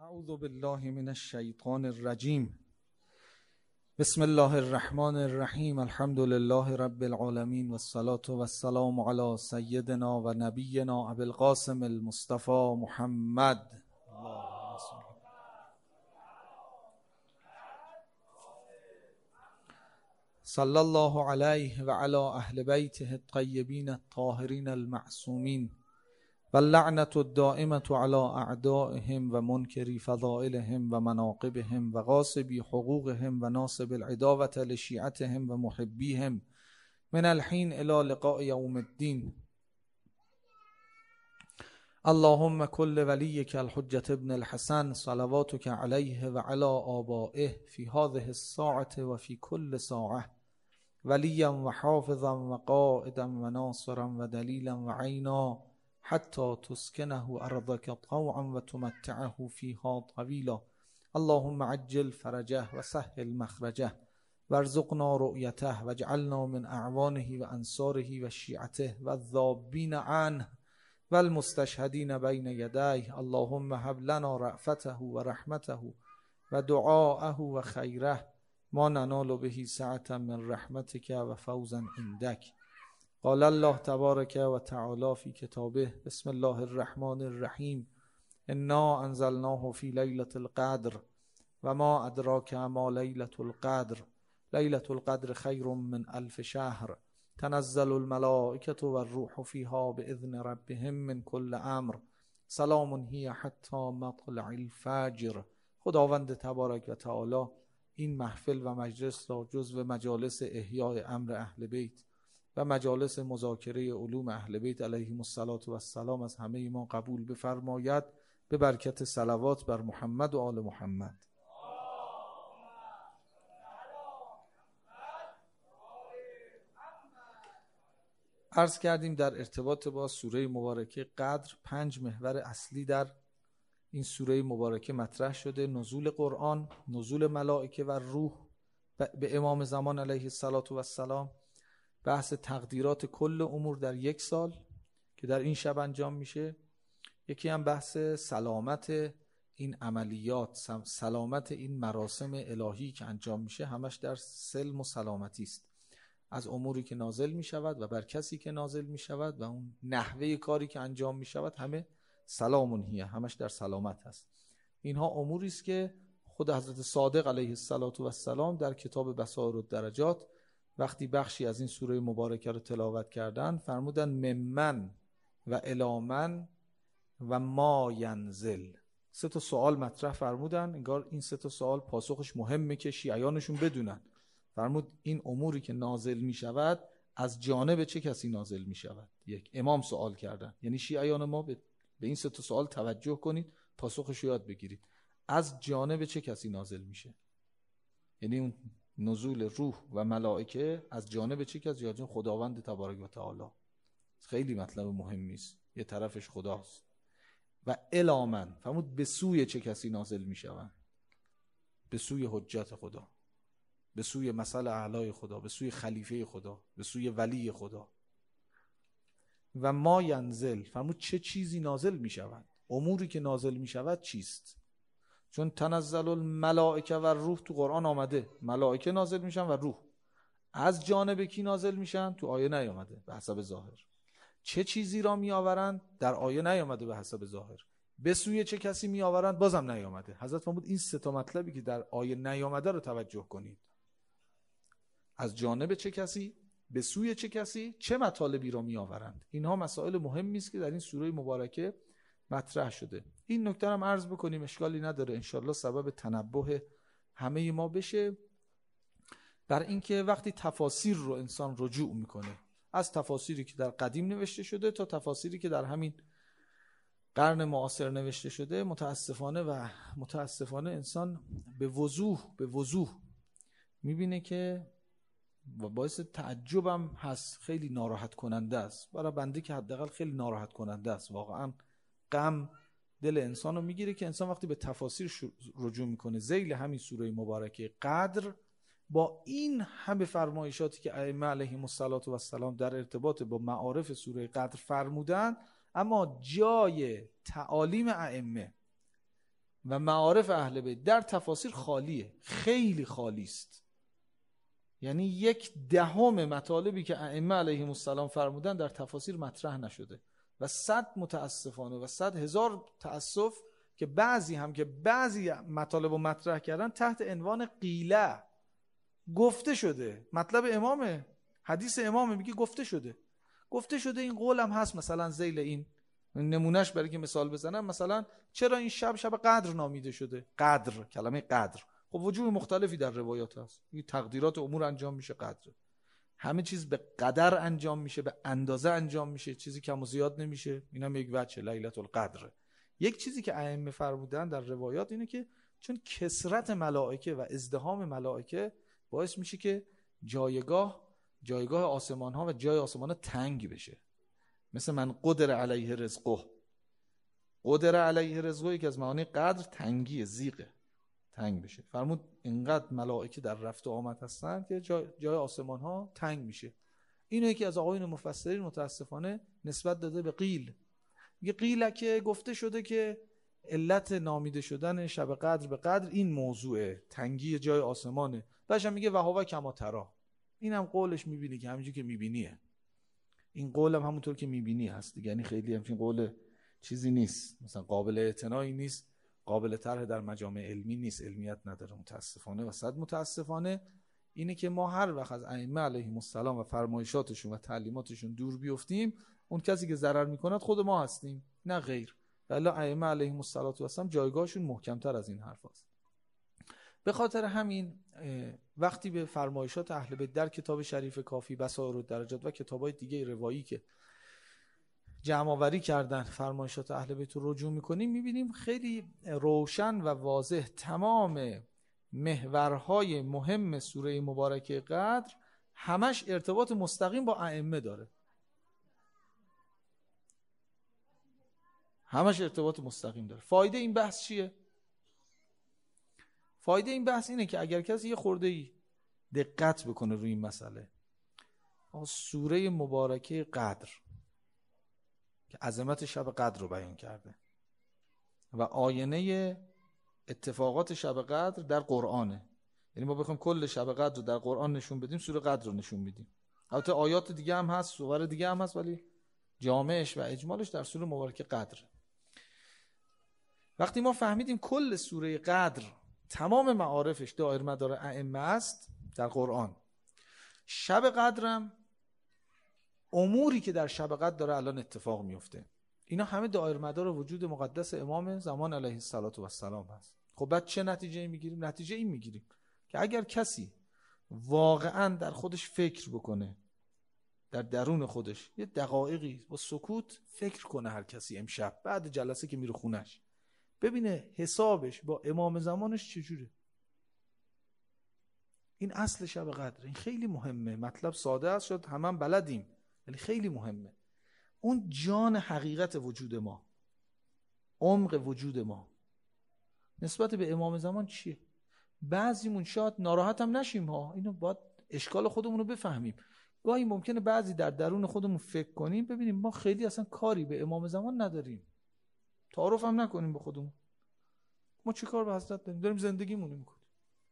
اعوذ بالله من الشیطان الرجیم. بسم الله الرحمن الرحیم. الحمد لله رب العالمین والصلاة والسلام علی سیدنا و نبینا ابی القاسم المصطفى محمد. صلی الله علیه و علی اهل بیته الطیبین الطاهرین المعصومین و اللعنة الدائمة على اعدائهم و منکری فضائلهم و مناقبهم و غاصبی حقوقهم و ناصب العداوة لشیعتهم و محبیهم من الحین الى لقاء یوم الدین. اللهم كل وليك الحجة ابن الحسن صلواتك عليه و علی آبائه في هذه الساعة و في كل ساعة وليا و حافظا و قائدا و ناصرا و دلیلا و عینا حتى تسكنه أرضك طوعا وتمتعه فيها طويلا. اللهم عجل فرجه وسهل مخرجه وارزقنا رؤيته واجعلنا من أعوانه وأنصاره وشيعته والذابين عنه والمستشهدين بين يديه. اللهم هب لنا رأفته ورحمته ودعاءه وخيره ما ننال به سعة من رحمتك وفوزا عندك. قال الله تبارك و تعالى في كتابه بسم الله الرحمن الرحيم انا انزلناه في ليلة القدر وما ادراك ما ليلة القدر ليلة القدر خير من 1000 شهر تنزل الملائكة والروح فيها بإذن ربهم من كل امر سلام هي حتى مطلع الفجر. خداوند تبارک و تعالی این محفل و مجلس را جزو مجالس احیاء امر اهل بیت و مجالس مذاکره علوم اهل بیت علیهم الصلاة و السلام از همه ما قبول بفرماید به برکت صلوات بر محمد و آل محمد. عرض کردیم در ارتباط با سوره مبارکه قدر 5 محور اصلی در این سوره مبارکه مطرح شده: نزول قرآن، نزول ملائکه و روح به امام زمان علیه الصلاة و السلام، بحث تقدیرات کل امور در 1 سال که در این شب انجام میشه، یکی هم بحث سلامت این عملیات، سلامت این مراسم الهی که انجام میشه، همش در سلم و سلامتی است از اموری که نازل میشود و بر کسی که نازل میشود و اون نحوه کاری که انجام میشود، همه سلامون هیه، همش در سلامت هست. اینها اموری است که خود حضرت صادق علیه السلام در کتاب بصائر الدرجات وقتی بخشی از این سوره مبارکه رو تلاوت کردن فرمودن ممن و الامن و ما ینزل. 3 تا سوال مطرح فرمودن، انگار این 3 تا سوال پاسخش مهمه که شیعیانشون بدونن. فرمود این اموری که نازل می شود از جانب چه کسی نازل می شود؟ یک امام سوال کردن، یعنی شیعیان ما به این 3 تا سوال توجه کنید، پاسخش رو یاد بگیرید. از جانب چه کسی نازل میشه؟ یعنی اون نزول روح و ملائکه از جانب چه کسی؟ از جانب خداوند تبارک و تعالی. خیلی مطلب مهمی است، یه طرفش خداست. و الامن فرمود به سوی چه کسی نازل میشوند؟ به سوی حجت خدا، به سوی مثل اعلای خدا، به سوی خلیفه خدا، به سوی ولی خدا. و ما ینزل فرمود چه چیزی نازل میشوند؟ اموری که نازل میشود چیست؟ چون تنزل الملائکه و روح تو قرآن آمده، ملائکه نازل میشن و روح. از جانب کی نازل میشن؟ تو آیه نیامده به حسب ظاهر. چه چیزی را میآورند؟ در آیه نیامده به حسب ظاهر. به سوی چه کسی میآورند؟ بازم نیامده. حضرت فرمود این 3 تا مطلبی که در آیه نیامده رو توجه کنید. از جانب چه کسی، به سوی چه کسی، چه مطالبی را میآورند. اینها مسائل مهمی است که در این سوره مبارکه مطرح شده. این نکته هم عرض بکنیم، اشکالی نداره، انشالله سبب تنبه همه ما بشه بر اینکه وقتی تفاسیر رو انسان رجوع میکنه، از تفاسیری که در قدیم نوشته شده تا تفاسیری که در همین قرن معاصر نوشته شده، متاسفانه انسان به وضوح میبینه که و باعث تعجبم هست، خیلی ناراحت کننده است برای بنده که حداقل خیلی ناراحت کننده است. واقعا غم دل انسان رو میگیره که انسان وقتی به تفاسیر رجوع میکنه، ذیل همین سوره مبارکه قدر، با این همه فرمایشاتی که ائمه علیهم السلام در ارتباط با معارف سوره قدر فرمودن، اما جای تعالیم ائمه و معارف اهل بیت در تفاسیر خالیه، خیلی خالی است. یعنی 1/10 مطالبی که ائمه علیهم السلام فرمودن در تفاسیر مطرح نشده و متاسفانه و 100,000 تأسف که بعضی مطالب رو مطرح کردن تحت عنوان قیله، گفته شده، مطلب امامه، حدیث امامه، میگه گفته شده این قول هم هست. مثلا ذیل این نمونهش برای که مثال بزنم، مثلا چرا این شب قدر نامیده شده؟ قدر، کلمه قدر خب وجوه مختلفی در روایات هست. این تقدیرات امور انجام میشه، قدر، همه چیز به قدر انجام میشه، به اندازه انجام میشه، چیزی کم و زیاد نمیشه. اینم یک وجه لیلة القدر. یک چیزی که ائمه فرمودن در روایات اینه که چون کثرت ملائکه و ازدحام ملائکه باعث میشه که جایگاه آسمان ها و جای آسمان ها تنگ بشه. مثل من قدر علیه رزقه، قدر علیه رزقه یکی از معانی قدر تنگیه، زیغه، تنگ بشه. فرمود اینقدر ملائکه در رفت و آمد هستن که جای آسمان ها تنگ میشه. اینو یکی از آقایون مفسرین متاسفانه نسبت داده به قیل. یه قیل که گفته شده که علت نامیده شدن شب قدر به قدر این موضوعه، تنگی جای آسمانه. بعدش هم میگه وهو کما تری. اینم قولش میبینی که همینجوری که میبینیه. این قولم همونطور که میبینی هست دیگه، یعنی خیلی همچین قول چیزی نیست، مثلا قابل اعتنایی نیست، قابل طرح در مجامع علمی نیست، علمیت نداره متاسفانه. و صد متاسفانه اینه که ما هر وقت از ائمه علیهم السلام و فرمایشاتشون و تعلیماتشون دور بیفتیم، اون کسی که ضرر میکند خود ما هستیم، نه غیر. ولی ائمه علیهم السلام جایگاهشون محکمتر از این حرف هست. به خاطر همین وقتی به فرمایشات اهل بیت در کتاب شریف کافی، بصائر الدرجات و کتابای دیگه روایی که جمع آوری کردن فرمایشات اهل بیت رو رجوع میکنیم، میبینیم خیلی روشن و واضح تمام محورهای مهم سوره مبارکه قدر همش ارتباط مستقیم با ائمه داره. همش ارتباط مستقیم داره. فایده این بحث چیه؟ فایده این بحث اینه که اگر کسی یه خورده‌ای دقت بکنه روی این مسئله، سوره مبارکه قدر که عظمت شب قدر رو بیان کرده و آینه اتفاقات شب قدر در قرآنه، یعنی ما بخوایم کل شب قدر رو در قرآن نشون بدیم، سوره قدر رو نشون میدیم. البته آیات دیگه هم هست، سور دیگه هم هست، ولی جامعش و اجمالش در سوره مبارکه قدر. وقتی ما فهمیدیم کل سوره قدر تمام معارفش دایر مدار ائمه است در قرآن، شب قدرم اموری که در شب قدر داره الان اتفاق میفته، اینا همه دایر مدار وجود مقدس امام زمان علیه السلام هست. خب بعد چه نتیجه میگیریم؟ نتیجه این میگیریم که اگر کسی واقعا در خودش فکر بکنه، در درون خودش یه دقایقی با سکوت فکر کنه، هر کسی امشب بعد جلسه که میره خونش ببینه حسابش با امام زمانش چجوره. این اصل شب قدر، این خیلی مهمه. مطلب ساده است، شد همه بلدیم، ولی خیلی مهمه. اون جان حقیقت وجود ما، عمق وجود ما نسبت به امام زمان چیه؟ بعضیمون شاید ناراحت هم نشیم ها، اینو باید اشکال خودمون رو بفهمیم. گاهی ممکنه بعضی در درون خودمون فکر کنیم ببینیم ما خیلی اصلا کاری به امام زمان نداریم، تعارف هم نکنیم به خودمون، ما چی کار به حضرت داریم زندگیمون میکنیم.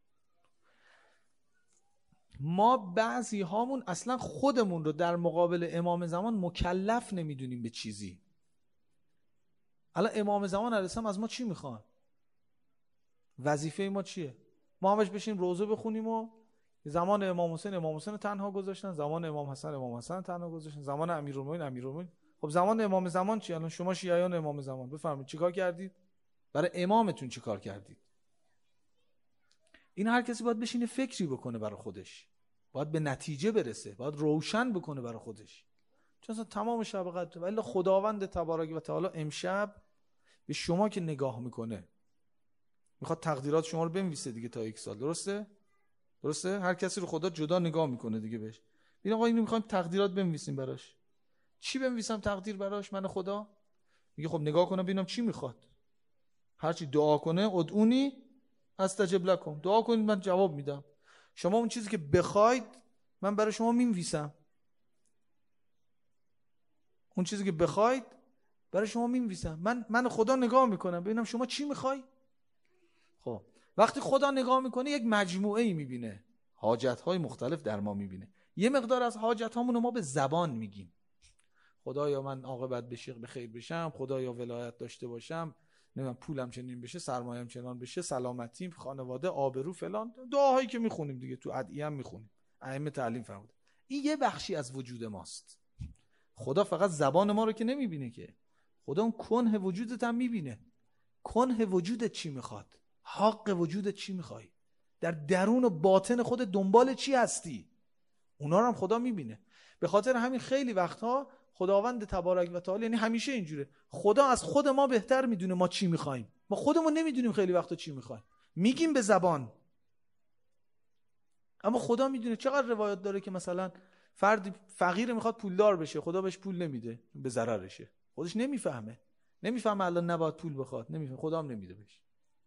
ما بعضی هامون اصلا خودمون رو در مقابل امام زمان مکلف نمیدونیم به چیزی. الان امام زمان علیه السلام از ما چی میخوان؟ وظیفه ما چیه؟ ما همش بشیم روزه بخونیم و زمان امام حسین تنها گذاشتن، زمان امام حسن تنها گذاشتن، زمان امیرالمومنین. خب زمان امام زمان چی؟ الان شما شیعیان امام زمان بفرمایید چیکار کردید؟ برای امامتون چیکار کردید؟ این هر کسی باید بشینه فکری بکنه برای خودش، باید به نتیجه برسه، باید روشن بکنه برای خودش. چون اصلا تمام شب قدر، ولی خداوند تبارک و تعالی امشب به شما که نگاه میکنه میخواد تقدیرات شما رو بنویسه دیگه تا 1 سال. درسته؟ هر کسی رو خدا جدا نگاه میکنه دیگه بهش. ببین آقا اینو میخوایم تقدیرات بنویسیم براش. چی بنویسم تقدیر براش من خدا؟ میگه خب نگاه کنم ببینم چی میخواد. هر چی دعا کنه ادعونی استجب لکم، دعا کنید من جواب میدم. شما اون چیزی که بخواید من برای شما می‌نویسم. اون چیزی که بخواید برای شما می‌نویسم. من خدا نگاه میکنم ببینم شما چی میخوای، خب وقتی خدا نگاه میکنه یک مجموعه ای میبینه، حاجت‌های مختلف در ما میبینه. یه مقدار از حاجت‌هامون رو ما به زبان میگیم، خدایا من عاقبت به خیر بشم، خدایا ولایت داشته باشم، نمیدونم پولم چنین بشه، سرمایه‌ام چنان بشه، سلامتیم، خانواده، آبرو، فلان، دعاهایی که میخونیم دیگه، تو ادعیه هم میخونیم، ائمه تعلیم فرموده. این یه بخشی از وجود ماست. خدا فقط زبان ما رو که نمیبینه که، خدا اون کنه وجودت هم میبینه. کنه وجودت چی میخواد، حق وجودت چی میخوای، در درون و باطن خود دنبال چی هستی، اونا رو هم خدا میبینه. به خاطر همین خیلی وقتها خداوند تبارک و تعالی، یعنی همیشه اینجوره، خدا از خود ما بهتر میدونه ما چی میخوایم. ما خودمون نمیدونیم خیلی وقتا چی میخوایم، میگیم به زبان، اما خدا میدونه. چقدر روایت داره که مثلا فرد فقیر میخواد پولدار بشه، خدا بهش پول نمیده، به ضررشه، خودش نمیفهمه الان نباید پول بخواد، نمیفهمه، خدا هم نمیده بهش.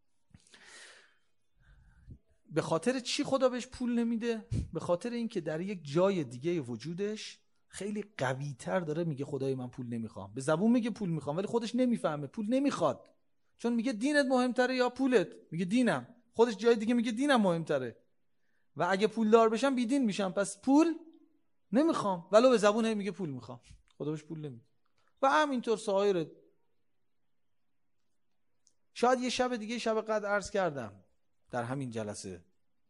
به خاطر چی خدا بهش پول نمیده؟ به خاطر اینکه در یک جای دیگه وجودش خیلی قوی تر داره میگه خدای من پول نمیخوام. به زبون میگه پول میخوام ولی خودش نمیفهمه پول نمیخواد، چون میگه دینت مهمتره یا پولت، میگه دینم، خودش جای دیگه میگه دینم مهمتره و اگه پولدار بشم بیدین میشم، پس پول نمیخوام، ولو به زبون میگه پول میخوام، خدا بهش پول نمیده. و همینطور سایر. شاید یه شب دیگه، شب قدر عرض کردم در همین جلسه،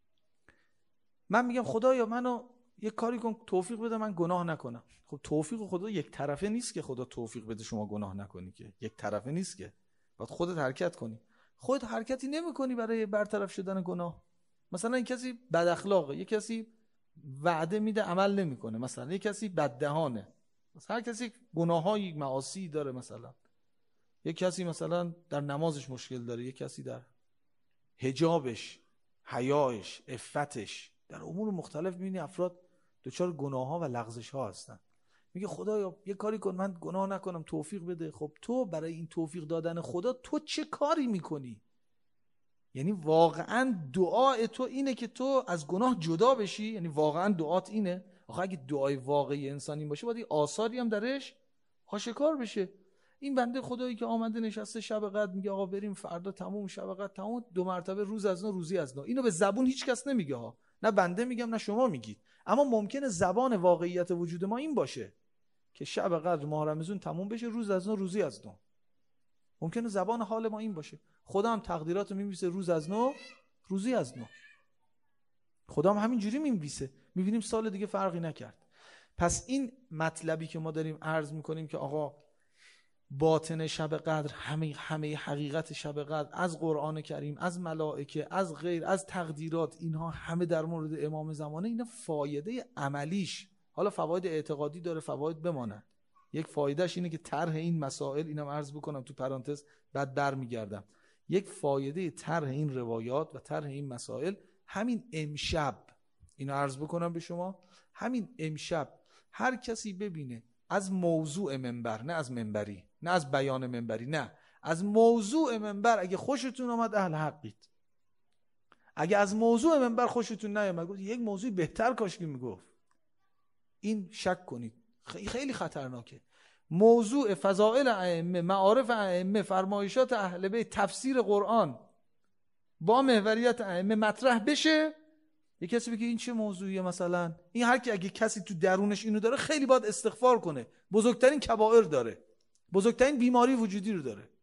من میگم خدایا منو یه کاری کن، توفیق بده من گناه نکنم. خب توفیق خدا یک طرفه نیست که خدا توفیق بده شما گناه نکنی، که یک طرفه نیست که، باید خودت حرکت کنی. خودت حرکتی نمی‌کنی برای برطرف شدن گناه. مثلا این کسی بد اخلاقه، یه کسی وعده میده عمل نمیکنه، مثلا یه کسی بددهانه، مثلا هر کسی گناهایی معاصی داره، مثلا یه کسی مثلا در نمازش مشکل داره، یه کسی در حجابش، حیایش، عفتش، در امور مختلف می‌بینی افراد دچار گناه‌ها و لغزش‌ها هستن. میگه خدایا یه کاری کن من گناه نکنم، توفیق بده. خب تو برای این توفیق دادن خدا تو چه کاری میکنی؟ یعنی واقعا دعای تو اینه که تو از گناه جدا بشی؟ یعنی واقعا دعات اینه؟ آخه اگه دعای واقعی انسانی باشه باید آثاری هم درش آشکار بشه. این بنده خدایی که آمده نشسته شب قدر میگه آقا بریم فردا تموم، شب قدر تموم، 2 مرتبه روز از نو روزی از نو. اینو به زبون هیچ کس نمیگه ها، نه بنده میگم نه شما میگید، اما ممکنه زبان واقعیت وجود ما این باشه که شب قدر ماه رمضان تموم بشه، روز از نو روزی از نو. ممکنه زبان حال ما این باشه. خدا هم تقدیرات رو می‌نویسه روز از نو روزی از نو. خدا هم همین جوری می‌نویسه، می‌بینیم سال دیگه فرقی نکرد. پس این مطلبی که ما داریم عرض می‌کنیم که آقا باطن شب قدر، همه حقیقت شب قدر از قرآن کریم، از ملائکه، از غیر، از تقدیرات، اینها همه در مورد امام زمانه. اینا فایده عملیش، حالا فواید اعتقادی داره، فواید بماند. یک فایدهش اینه که طرح این مسائل، اینم عرض بکنم تو پرانتز بعد برمیگردم، یک فایده طرح این روایات و طرح این مسائل همین امشب، اینو عرض بکنم به شما، همین امشب هر کسی ببینه از موضوع منبر، نه از منبری، نه از بیان منبری، نه از موضوع منبر، اگه خوشتون اومد اهل حقید، اگه از موضوع منبر خوشتون نیامد گفت یک موضوع بهتر کاش که میگفت، این شک کنید، خیلی خطرناکه. موضوع فضائل ائمه، معارف ائمه، فرمایشات اهل بیت، تفسیر قرآن با محوریت ائمه مطرح بشه، یه کسی بگه این چه موضوعیه مثلا، این هر کی اگه کسی تو درونش اینو داره خیلی باید استغفار کنه، بزرگترین کبائر داره، بزرگترین بیماری وجودی رو داره.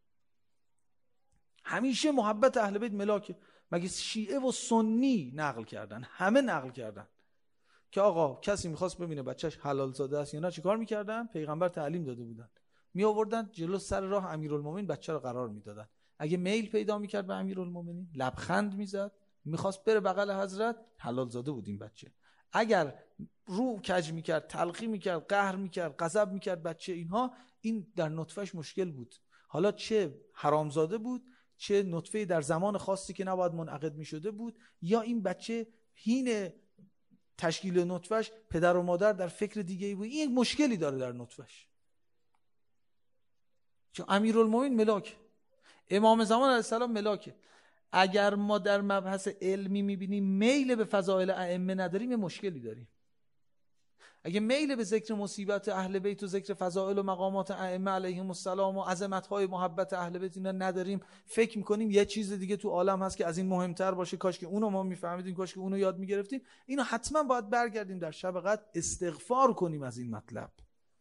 همیشه محبت اهل بیت ملاکه. مگه شیعه و سنی نقل کردن؟ همه نقل کردن که آقا کسی میخواست ببینه بچهش حلال زاده است یا نه چیکار میکردن؟ پیغمبر تعلیم داده بودن، می آوردن جلو سر راه امیرالمومنین بچه رو قرار میدادن. اگه میل پیدا میکرد به امیرالمومنین لبخند میزد، میخواست بره بغل حضرت، حلال زاده بود این بچه. اگر رو کج میکرد، تلخی میکرد، قهر میکرد، غضب میکرد بچه، اینها، این در نطفهش مشکل بود. حالا چه حرامزاده بود، چه نطفه در زمان خاصی که نباید منعقد میشده بود، یا این بچه حین تشکیل نطفهش پدر و مادر در فکر دیگه‌ای بود، این یک مشکلی داره در نطفهش. چون امیرالمومنین ملاک، امام زمان علیه السلام ملاکه. اگر ما در مبحث علمی میبینیم میل به فضائل ائمه نداریم، یه مشکلی داریم. اگه میل به ذکر مصیبت اهل بیت و ذکر فضائل و مقامات ائمه علیهم السلام و عظمت‌های محبت اهل بیت اینا نداریم، فکر می‌کنیم یه چیز دیگه تو عالم هست که از این مهمتر باشه، کاش که اونو ما می‌فهمیدیم، کاش که اونو یاد می‌گرفتیم، اینو حتما باید برگردیم در شب قدر استغفار کنیم از این مطلب.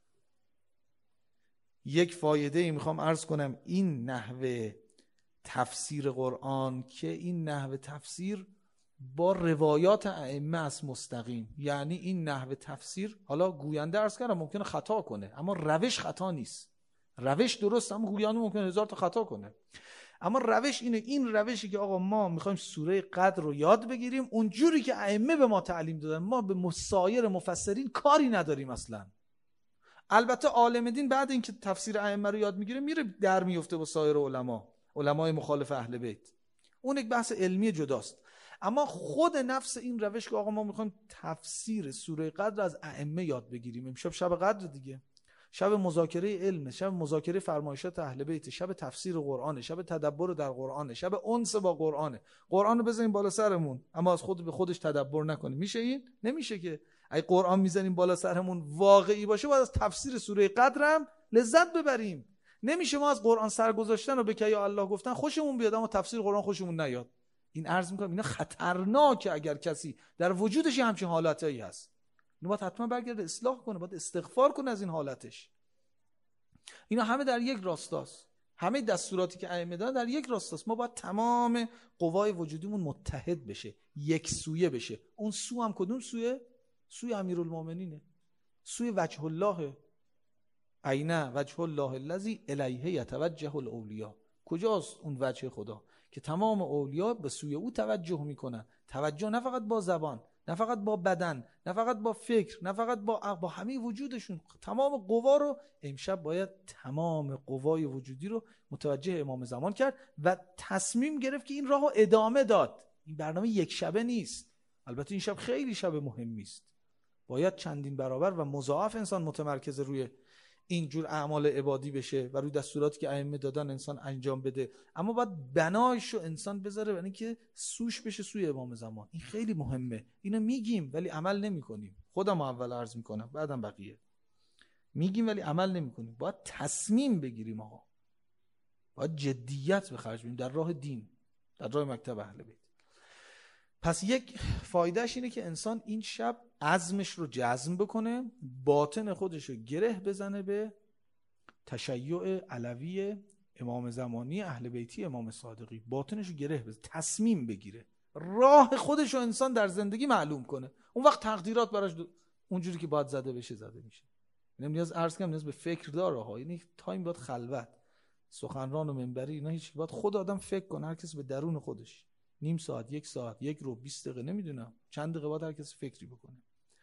یک فایده میخوام عرض کنم، این نحوه تفسیر قرآن که این نحوه تفسیر با روایات ائمه است مستقیم، یعنی این نحوه تفسیر، حالا گوینده عرض کردم ممکنه خطا کنه اما روش خطا نیست، روش درست اما گوینده ممکنه 1000 تا خطا کنه، اما روش اینه، این روشی که آقا ما میخوایم سوره قدر رو یاد بگیریم اونجوری که ائمه به ما تعلیم دادن، ما به سایر مفسرین کاری نداریم اصلا. البته عالم دین بعد اینکه تفسیر ائمه رو یاد میگیره میره در میفته با سایر علمای مخالف اهل بیت، اون یک بحث علمی جداست. اما خود نفس این روش که آقا ما میخوایم تفسیر سوره قدر از ائمه یاد بگیریم، امشب شب قدر دیگه، شب مذاکره علم، شب مذاکره فرمایشات اهل بیت، شب تفسیر قرآن، شب تدبر در قرآن، شب انس با قرآن، قرآن رو بزنیم بالا سرمون اما از خود به خودش تدبر نکنیم، میشه این؟ نمیشه که. اگه قرآن میزنیم بالا سرمون واقعی باشه باید از تفسیر سوره قدر هم لذت ببریم. نمیشه ما از قرآن سر گذاشتن و به که یا الله گفتن خوشمون بیاد اما تفسیر قرآن خوشمون نیاد. این عرض میکنم اینا خطرناکه اگر کسی در وجودش همچین حالتایی هست. اینو باید حتما برگرده اصلاح کنه، باید استغفار کنه از این حالتش. اینا همه در یک راستاست، همه دستوراتی که ائمه دادن در یک راستاست. ما باید تمام قوای وجودیمون متحد بشه، یک سویه بشه. اون سو هم کدوم سویه؟ سوی امیرالمومنینه، سوی وجه الله. عینه وجه الله الذی الیه یتوجه الاولیاء. کجاست اون وجه خدا که تمام اولیاء به سوی او توجه میکنن؟ توجه نه فقط با زبان، نه فقط با بدن، نه فقط با فکر، نه فقط با همه وجودشون، تمام قوا رو. امشب باید تمام قوای وجودی رو متوجه امام زمان کرد و تصمیم گرفت که این راهو ادامه داد. این برنامه یک شبه نیست. البته این شب خیلی شب مهمی است، باید چندین برابر و مضاعف انسان متمرکز روی اینجور اعمال عبادی بشه و روی دستوراتی که ائمه دادن انسان انجام بده، اما باید بنایشو انسان بذاره برای اینکه سوش بشه سوی امام زمان. این خیلی مهمه. اینو میگیم ولی عمل نمیکنیم. خودم اول عرض میکنم بعدم بقیه. میگیم ولی عمل نمیکنیم. باید تصمیم بگیریم آقا، باید جدیت به خرج بدیم در راه دین، در راه مکتب اهل بیت. پس یک فایدهش اینه که انسان این شب عزمش رو جزم بکنه، باطن خودش رو گره بزنه به تشیع علوی امام زمانی اهل بیتی امام صادقی، باطنش رو گره بزنه، تصمیم بگیره، راه خودش رو انسان در زندگی معلوم کنه. اون وقت تقدیرات براش اونجوری که باید زده بشه زده میشه. نیاز عرض کنم نیاز به فکر داره ها. یعنی تایم باید خلوت، سخنران و منبری اینا هیچ، باید خود آدم فکر کنه، هر کسی به درون خودش، نیم ساعت، یک ساعت، یک رو 20 دقیقه، نمیدونم چند دقیقه باید هر کسی فکری بکنه.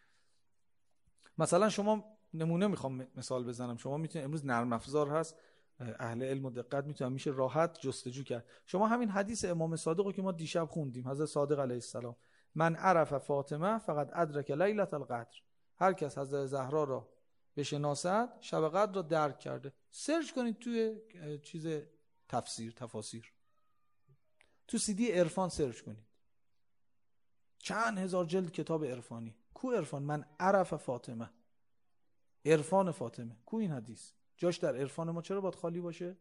مثلا شما نمونه میخوام مثال بزنم، شما میتونید امروز نرم افزار هست، اهل علم و دقت میتونن میشه راحت جستجو کرد. شما همین حدیث امام صادق رو که ما دیشب خوندیم، حضرت صادق علیه السلام، من عرف فاطمه فقط ادرک لیلة القدر، هر کس حضرت زهرا را بشناسد شب قدر را درک کرده. سرچ کنید توی چیز تفاسیر، تو CD عرفان سرچ کنید، چند هزار جلد کتاب عرفانی. کو عرفان؟ من عرف فاطمه، عرفان فاطمه. کو این حدیث؟ جاش در عرفان ما چرا باید خالی باشه؟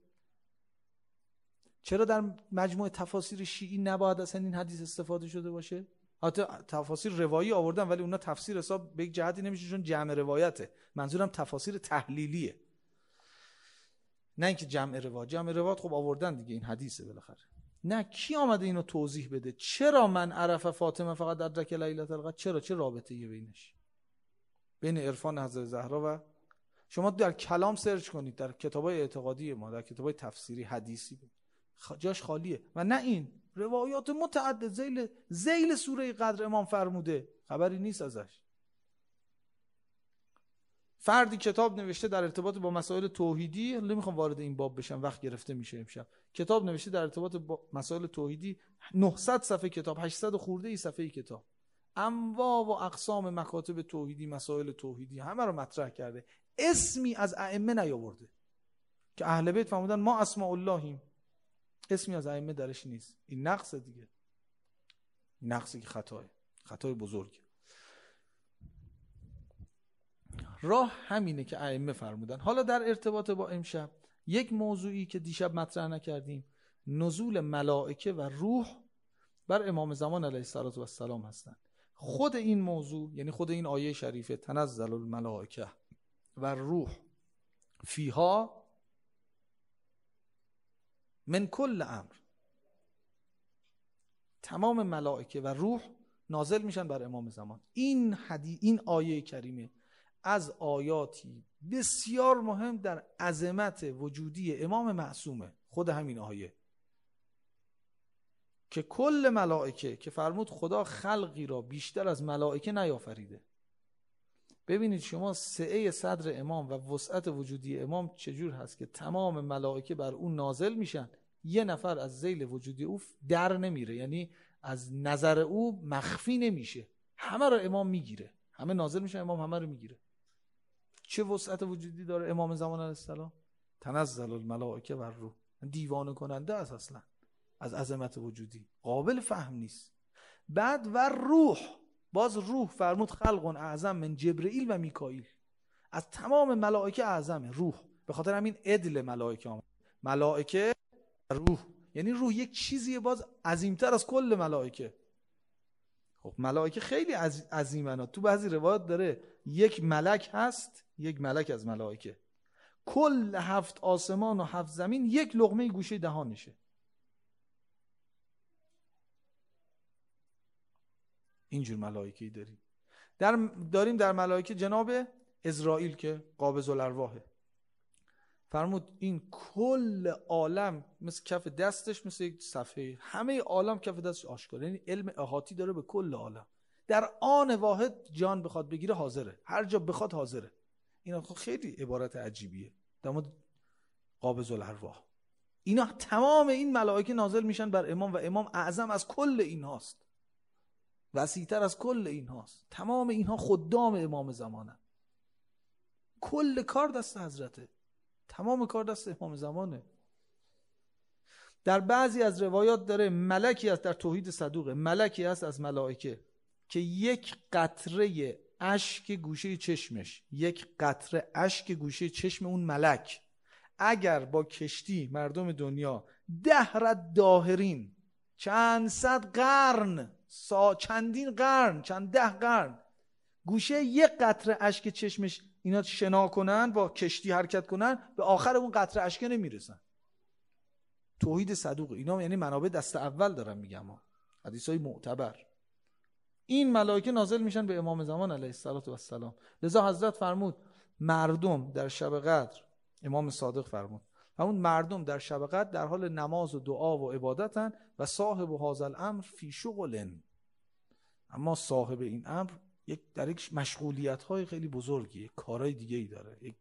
چرا در مجموع تفاسیر شیعی نباید اصلا این حدیث استفاده شده باشه؟ حتی تفاسیر روایی آوردن ولی اونا تفسیر حساب به یک جهتی نمیشه چون جمع روایته. منظورم تفاسیر تحلیلیه، نه اینکه جمع روایت خب آوردن دیگه، این حدیثه بالاخره. نه، کی آمده اینو توضیح بده؟ چرا من عرف فاطمه فقط ادرک لیلة القدر؟ چه رابطه‌ای بینش، بین عرفان حضرت زهرا و شما در کلام سرچ کنید، در کتابای اعتقادی ما، در کتابای تفسیری حدیثی جاش خالیه. و نه این روایات متعدد ذیل سوره قدر امام فرموده، خبری نیست ازش. فردی کتاب نوشته در ارتباط با مسائل توحیدی، نمیخوام وارد این باب بشم وقت گرفته میشه امشب، کتاب نوشته در ارتباط با مسائل توحیدی، 900 صفحه کتاب، 800 خورده ای صفحه کتاب، انواع و اقسام مکاتب توحیدی، مسائل توحیدی همه رو مطرح کرده، اسمی از ائمه نیاورده که اهل بیت فرمودن ما اسماء اللهیم، اسمی از ائمه درش نیست. این نقص دیگه، نقصی که خطای بزرگ. راه همینه که ائمه فرمودن. حالا در ارتباط با امشب یک موضوعی که دیشب مطرح نکردیم، نزول ملائکه و روح بر امام زمان علیه السلام هستند. خود این موضوع، یعنی خود این آیه شریفه تنزل الملائکه و روح فیها من کل امر، تمام ملائکه و روح نازل میشن بر امام زمان. این آیه کریمه از آیاتی بسیار مهم در عظمت وجودی امام معصومه. خود همین آیه که کل ملائکه، که فرمود خدا خلقی را بیشتر از ملائکه نیافریده. ببینید شما سعه صدر امام و وسعت وجودی امام چجور هست که تمام ملائکه بر اون نازل میشن، یه نفر از ذیل وجودی او در نمیره، یعنی از نظر او مخفی نمیشه، همه رو امام میگیره، همه نازل میشن، امام همه رو میگیره. چه وسعت وجودی داره امام زمان علیه السلام؟ تنزل الملائکه و روح. دیوانه کننده است اصلا از عظمت وجودی، قابل فهم نیست. بعد و روح، باز روح فرمود خلق اعظم من جبرئیل و میکائیل، از تمام ملائکه اعظمه روح. به خاطر همین عدل ملائکه آمد، ملائکه روح، یعنی روح یک چیزیه باز عظیمتر از کل ملائکه. خب ملائکه خیلی عظیمن، تو بعضی روایات داره یک ملک هست، یک ملک از ملائکه کل 7 آسمان و 7 زمین یک لقمه گوشه دهانشه. اینجور ملائکه‌ای داریم در ملائکه جناب اسرائیل که قابض الارواحه. فرمود این کل عالم مثل کف دستش، مثل یک صفحه، همه عالم کف دستش آشکاره، یعنی علم احاطی داره به کل عالم. در آن واحد جان بخواد بگیره حاضره، هر جا بخواد حاضره. اینا خیلی عبارت عجیبیه در مورد قابض الارواح. اینا تمام این ملائکه نازل میشن بر امام و امام اعظم از کل این هاست، وسیع‌تر از کل این هاست. تمام اینها خدام امام زمانه، کل کار دست حضرته، تمام کار دست امام زمانه. در بعضی از روایات داره ملکی هست، در توحید صدوقه ملکی هست از ملائکه که یک قطره اشک گوشه چشمش، یک قطره اشک گوشه چشم اون ملک، اگر با کشتی مردم دنیا 10 رد داهرین، چند صد قرن، چندین قرن، چند 10 قرن، گوشه یک قطره اشک چشمش اینا شنا کنن، با کشتی حرکت کنن، به آخر اون قطره اشک نمیرسن. توحید صدوق اینا، یعنی منابع دست اول دارم میگم، حدیثای معتبر. این ملائکه نازل میشن به امام زمان علیه السلام. لذا حضرت فرمود مردم در شب قدر، امام صادق فرمود مردم در شب قدر در حال نماز و دعا و عبادتن و صاحب هذا الامر فی شغل، اما صاحب این امر در یک مشغولیت‌های خیلی بزرگی، کارهای دیگه‌ای داره، یک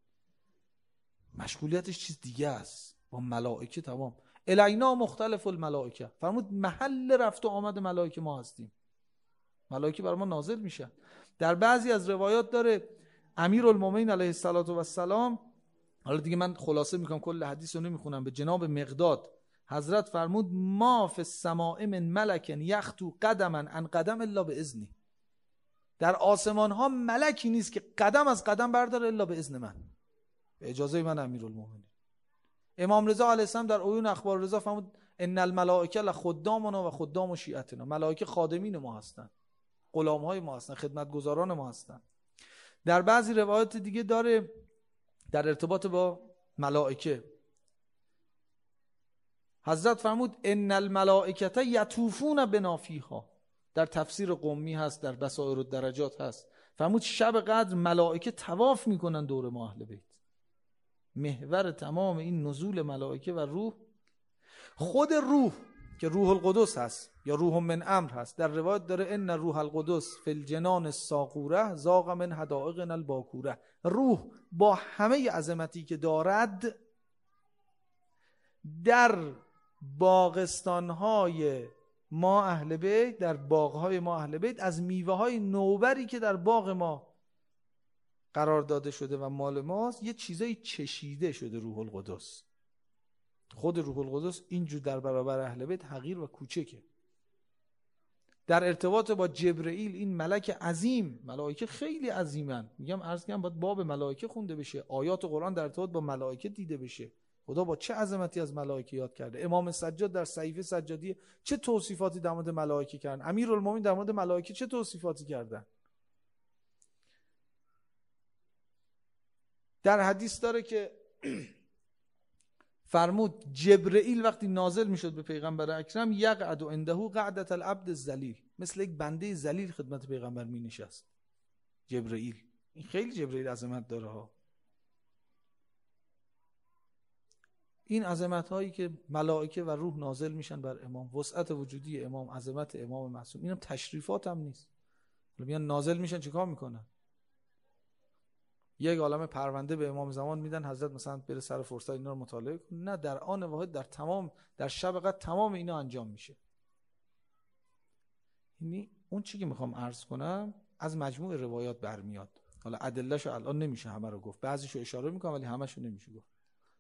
مشغولیتش چیز دیگه است، با ملائکه تمام. الینا مختلف الملائکه، فرمود محل رفت و آمد ملائکه ما هستیم، ملائکه بر ما نازل میشن. در بعضی از روایات داره امیرالمومنین علیه السلام، حالا دیگه من خلاصه میکنم، کل حدیث رو نمیخونم، به جناب مقداد حضرت فرمود ما فی السماء من ملک یخطو قدما عن قدم الا باذنی، در آسمان ها ملکی نیست که قدم از قدم برداره الا به اذن من، به اجازه من امیرالمومنین. امام رضا علیه السلام در عیون اخبار رضا فرمود ان الملائکه لخدامنا و خدام شیعتنا، ملائکه خادمین ما هستن، غلام های ما هستن، خدمتگزاران ما هستن. در بعضی روایات دیگه داره در ارتباط با ملائکه حضرت فرمود ان الملائکه یطوفون بنا فیها، در تفسیر قمی هست، در بصائر الدرجات هست، فرمود شب قدر ملائکه طواف میکنن دور ما اهل بیت. محور تمام این نزول ملائکه و روح، خود روح که روح القدس هست یا روح من امر هست، در روایت داره ان روح القدس فی الجنان الساقوره ذاق من حدائقنا الباکوره، روح با همه عظمتی که دارد در باغستانهای ما اهل بیت، در باغهای ما اهل بیت، از میوه‌های نوبری که در باغ ما قرار داده شده و مال ماست، یه چیزایی چشیده شده روح القدس. خود روح القدس اینجور در برابر اهل بیت حقیر و کوچکه. در ارتباط با جبرئیل، این ملک عظیم، ملائکه خیلی عظیمن، میگم عرض کنم باید باب ملائکه خونده بشه، آیات قرآن در ارتباط با ملائکه دیده بشه. خدا با چه عظمتی از ملائکه یاد کرده. امام سجاد در صحیفه سجادی چه توصیفاتی در مورد ملائکه کردن، امیرالمومنین در مورد ملائکه چه توصیفاتی کردن. در حدیث داره که فرمود جبرئیل وقتی نازل میشد به پیغمبر اکرم، یقعد عنده قعدة العبد الذلیل، مثل یک بنده ذلیل خدمت پیغمبر می نشست. جبرئیل، این خیلی جبرئیل عظمت داره ها. این عظمت هایی که ملائکه و روح نازل میشن بر امام، وسعت وجودی امام، عظمت امام معصوم، اینم تشریفات هم نیست. میان نازل میشن چیکار میکنن؟ یک عالمه پرونده به امام زمان میدن، حضرت مثلا بره سر فرصت اینا رو مطالعه کنه. نه، در آن واحد در شب قدر تمام اینا انجام میشه. یعنی اون چیزی که میخوام عرض کنم از مجموع روایات برمیاد. حالا ادلهشو الان نمیشه همه رو گفت، بعضیشو اشاره میکنم ولی همه‌شو نمیشه گفت.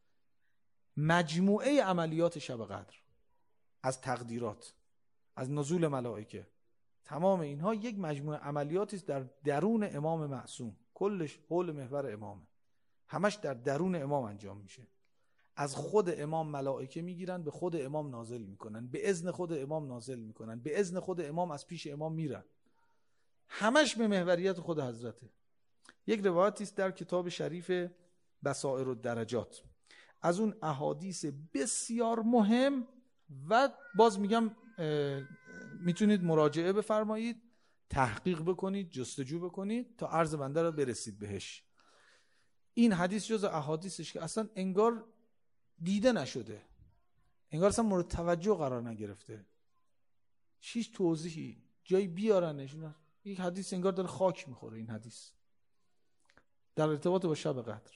مجموعه عملیات شب قدر، از تقدیرات، از نزول ملائکه، تمام اینها یک مجموعه عملیاتی است در درون امام معصوم. کلش حول محور امامه، همش در درون امام انجام میشه. از خود امام ملائکه میگیرن، به خود امام نازل میکنن، به اذن خود امام نازل میکنن، به اذن خود امام از پیش امام میرن. همش به محوریت خود حضرته. یک روایتی است در کتاب شریف بصائر الدرجات، از اون احادیث بسیار مهم، و باز میگم میتونید مراجعه بفرمایید، تحقیق بکنید، جستجو بکنید تا عرض بنده رو برسید بهش. این حدیث جز احادیثش که اصلا انگار دیده نشده، انگار اصلا مورد توجه قرار نگرفته، هیچ توضیحی جایی بیارنش. یک حدیث انگار داره خاک میخوره. این حدیث در ارتباط با شب قدر،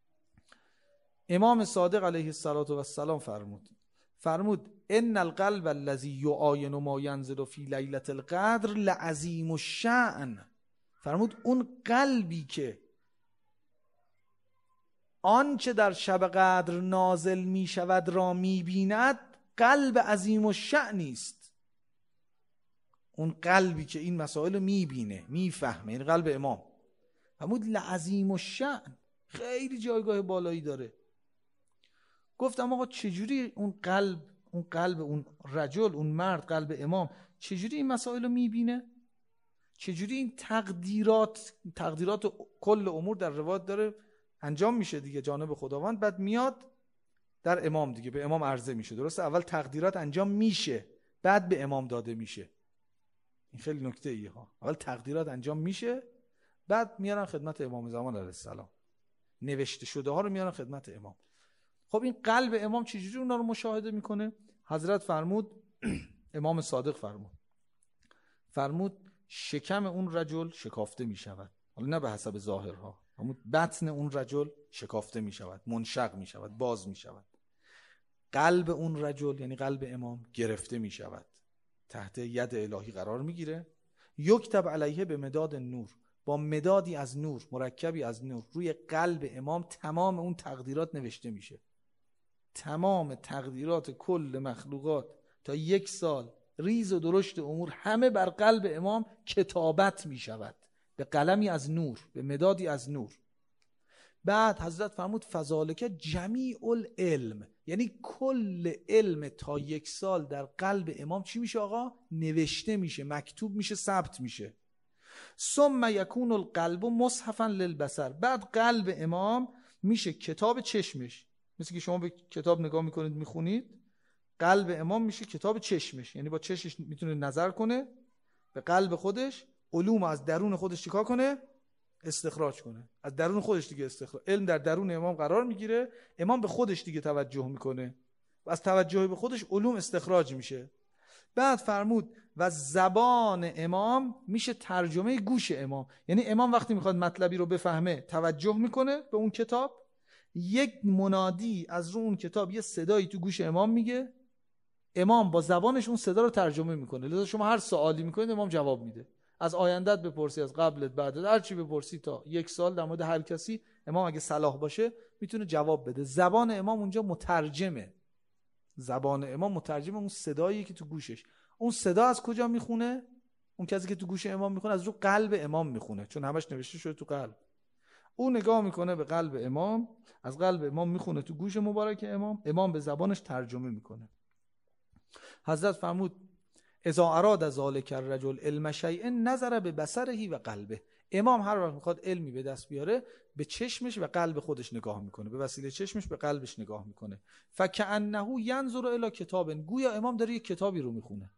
امام صادق علیه السلام فرمود ان القلب الذی یعاین ما ینزل فی لیلة القدر لعظیم الشأن. فرمود اون قلبی که آنچه در شب قدر نازل می شود را می بیند، قلب عظیم الشأنی است. اون قلبی که این مسائل می بینه، می فهمه، این قلب امام. فرمود لعظیم الشأن، خیلی جایگاه بالایی داره. گفتم آقا چجوری اون قلب اون رجل، اون مرد، قلب امام چجوری این مسائل رو میبینه؟ چجوری این تقدیرات کل امور در روایت داره انجام میشه دیگه جانب خداوند، بعد میاد در امام دیگه، به امام عرضه میشه. درسته اول تقدیرات انجام میشه، بعد به امام داده میشه. این خیلی نکته ایه ها. اول تقدیرات انجام میشه، بعد میارن خدمت امام زمان علیه السلام، نوشته شده ها رو میارن خدمت امام. خب این قلب امام چجوری اونا رو مشاهده میکنه؟ حضرت فرمود امام صادق فرمود شکم اون رجل شکافته میشود. حالا نه به حسب ظاهرها، فرمود بطن اون رجل شکافته میشود، منشق میشود، باز میشود. قلب اون رجل یعنی قلب امام گرفته میشود، تحت ید الهی قرار میگیره. یکتب علیه به مداد نور، با مدادی از نور، مرکبی از نور، روی قلب امام تمام اون تقدیرات نوشته میشه. تمام تقدیرات کل مخلوقات تا 1 سال، ریز و درشت امور، همه بر قلب امام کتابت می شود به قلمی از نور، به مدادی از نور. بعد حضرت فرمود فذالک جمیع العلم، یعنی کل علم تا 1 سال در قلب امام چی میشه آقا؟ نوشته میشه، مکتوب میشه، ثبت میشه. ثم یکون القلب مصحفا للبصر، بعد قلب امام میشه کتاب چشمش. مثل که شما به کتاب نگاه میکنید میخونید، قلب امام میشه کتاب چشمش، یعنی با چشمش میتونه نظر کنه به قلب خودش، علوم از درون خودش چیکار کنه؟ استخراج کنه. از درون خودش دیگه علم در درون امام قرار میگیره، امام به خودش دیگه توجه میکنه و از توجه به خودش علوم استخراج میشه. بعد فرمود و زبان امام میشه ترجمه گوش امام، یعنی امام وقتی میخواد مطلبی رو بفهمه توجه میکنه به اون کتاب، یک منادی از رو اون کتاب یه صدایی تو گوش امام میگه، امام با زبانش اون صدا رو ترجمه میکنه. لذا شما هر سوالی میکنید امام جواب میده. از آیندت بپرسی، از قبلت، بعدت، هر چی بپرسی تا 1 سال در مورد هر کسی، امام اگه صلاح باشه میتونه جواب بده. زبان امام اونجا مترجمه، زبان امام مترجمه اون صدایی که تو گوشش. اون صدا از کجا میخونه؟ اون کسی که تو گوش امام میخونه از رو قلب امام میخونه، چون همش نوشته شده تو قلب. اون نگاه میکنه به قلب امام، از قلب امام میخونه تو گوش مبارک امام، امام به زبانش ترجمه میکنه. حضرت فرمود اذا اراد ذلک الرجل علم شیء نظر به بصره و قلبه. امام هر وقت میخواد علمی به دست بیاره به چشمش و قلب خودش نگاه میکنه، به وسیله چشمش به قلبش نگاه میکنه. فکأنه ینظر الی کتاب، گویا امام داره یک کتابی رو میخونه.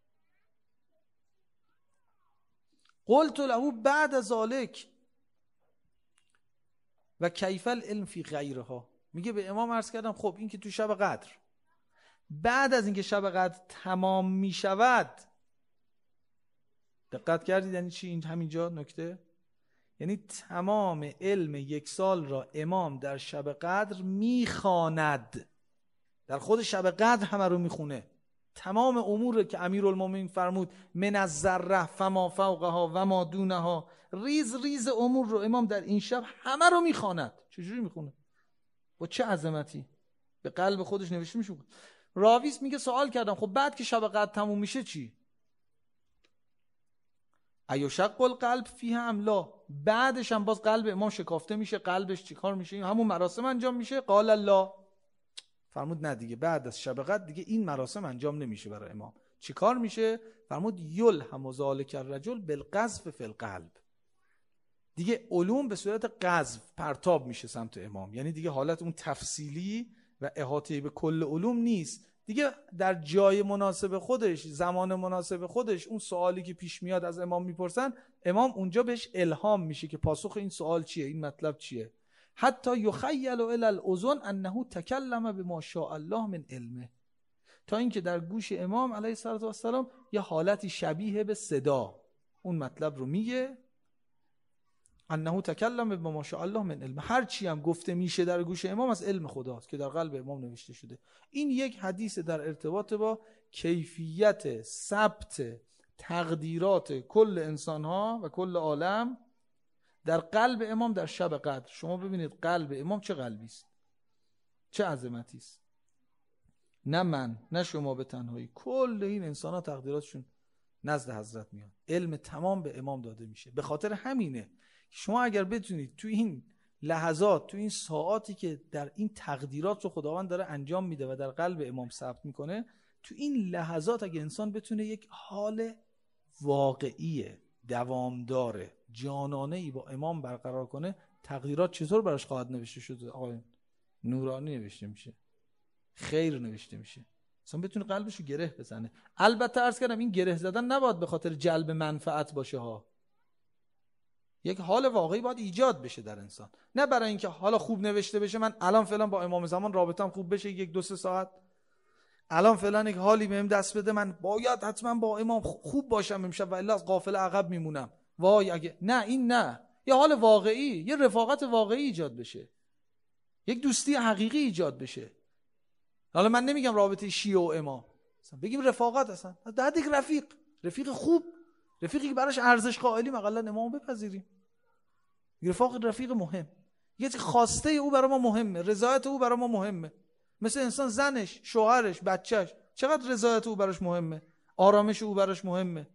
قلت له بعد ذلک و کیف العلم فی غیرها. میگه به امام عرض کردم خب این که تو شب قدر، بعد از اینکه شب قدر تمام میشود، دقت کردید یعنی چی این همینجا نکته؟ یعنی تمام علم 1 سال را امام در شب قدر میخواند، در خود شب قدر همه رو میخونه. تمام امور که امیرالمومنین فرمود من الذره فما فوقها و ما دونها، ریز ریز امور رو امام در این شب همه رو میخواند. چجوری میخونه؟ با چه عظمتی؟ به قلب خودش نوشته میشه. راویس میگه سوال کردم خب بعد که شب قدر تموم میشه چی؟ ایشق القلب فیه ام لا، بعدش هم باز قلب امام شکافته میشه، قلبش چیکار میشه؟ همون مراسم انجام میشه؟ قال الله، فرمود نه دیگه بعد از شب قدر دیگه این مراسم انجام نمیشه برای امام. چیکار میشه؟ فرمود یلهم ذلک الرجل بالقذف فی القلب، دیگه علوم به صورت قذف پرتاب میشه سمت امام. یعنی دیگه حالت اون تفصیلی و احاطه به کل علوم نیست دیگه، در جای مناسب خودش، زمان مناسب خودش، اون سوالی که پیش میاد از امام میپرسن، امام اونجا بهش الهام میشه که پاسخ این سوال چیه، این مطلب چیه. حتی یخیل الی الاذن انه تکلم بما شاء الله من علمه، تا اینکه در گوش امام علیه السلام یه حالتی شبیه به صدا اون مطلب رو میگه، انه تکلم بما شاء الله من علم، هر چی هم گفته میشه در گوش امام از علم خداست که در قلب امام نوشته شده. این یک حدیث در ارتباط با کیفیت ثبت تقدیرات کل انسانها و کل عالم در قلب امام در شب قدر. شما ببینید قلب امام چه قلبی است، چه عظمتی است. نه من نه شما به تنهایی، کل این انسان‌ها تقدیراتشون نزد حضرت میاد، علم تمام به امام داده میشه. به خاطر همینه شما اگر بتونید تو این لحظات، تو این ساعاتی که در این تقدیرات رو خداوند داره انجام میده و در قلب امام ثبت میکنه، تو این لحظات اگه انسان بتونه یک حال واقعی دوامدار جانانه ای با امام برقرار کنه، تقدیرات چطور براش خواهد نوشته شده؟ آقای نورانی نوشته میشه، خیر نوشته میشه. انسان بتونه قلبشو گره بزنه. البته عرض کردم این گره زدن نباید به خاطر جلب منفعت باشه ها، یک حال واقعی باید ایجاد بشه در انسان، نه برای اینکه حالا خوب نوشته بشه من الان فعلا با امام زمان رابطم خوب بشه 1-2-3 ساعت، الان فعلا یک حالی بهم دست بده من باید حتما با امام خوب باشم امشب و الا از قافله عقب میمونم، وای اگه نه، این نه، یه حال واقعی، یه رفاقت واقعی ایجاد بشه، یک دوستی حقیقی ایجاد بشه. حالا من نمیگم رابطه شیعه و امام، مثلا بگیم رفاقت، اصلا در یک رفیق خوب، رفیقی که براش ارزش قائلیم، اقلا امام بپذیریم. رفیق مهم، یه خواسته او برای ما مهمه، رضایت او برای ما مهمه. مثل انسان زنش، شوهرش، بچهش، چقدر رضایت او براش مهمه، آرامش او براش مهمه.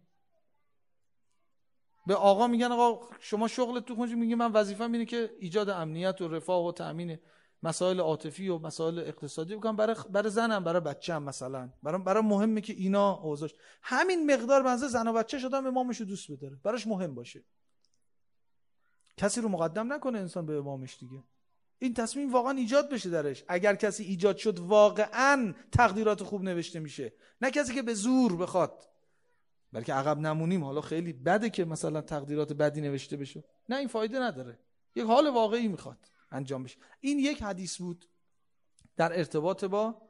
به آقا میگن آقا شما شغلت تو کجا؟ میگه من وظیفه‌م اینه که ایجاد امنیت و رفاه و تامین مسائل عاطفی و مسائل اقتصادی بکنم برای زنم، برای بچه‌م، مثلا برای مهمه که اینا اوضاعش همین مقدار بنزه زن و بچه شدم امامشو دوست بداره، براش مهم باشه، کسی رو مقدم نکنه انسان به امامش دیگه. این تصمیم واقعا ایجاد بشه درش. اگر کسی ایجاد شد واقعا تقدیرات خوب نوشته میشه، نه کسی که به زور بخواد، بلکه عقب نمونیم. حالا خیلی بده که مثلا تقدیرات بدی نوشته بشه، نه این فایده نداره، یک حال واقعی میخواد انجام بشه. این یک حدیث بود در ارتباط با